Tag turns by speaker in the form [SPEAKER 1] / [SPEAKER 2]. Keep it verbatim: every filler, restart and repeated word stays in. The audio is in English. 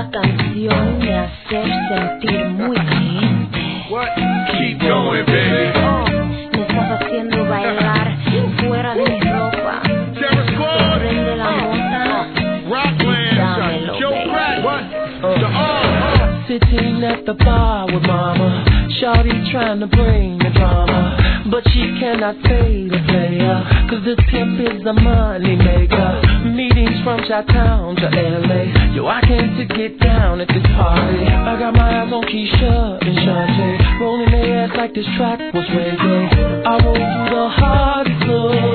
[SPEAKER 1] canción me hace sentir muy caliente.
[SPEAKER 2] What? Keep going, baby.
[SPEAKER 1] Oh, me estás haciendo bailar fuera de mi ropa.
[SPEAKER 2] Terror Squad.
[SPEAKER 1] Prende la mota.
[SPEAKER 2] Rockland.
[SPEAKER 1] Dámelo,
[SPEAKER 2] Joe
[SPEAKER 1] baby.
[SPEAKER 2] Crack. What?
[SPEAKER 3] Uh,
[SPEAKER 2] The uh.
[SPEAKER 3] Sitting at the bar with mama, shawty trying to bring the drama, but she cannot pay the player, cause this pimp is a money maker. Meetings from Chi-Town to L A, yo, I came to get down at this party. I got my eyes on Keisha and Shantae, rolling their ass like this track was reggae. I roll through the hardest club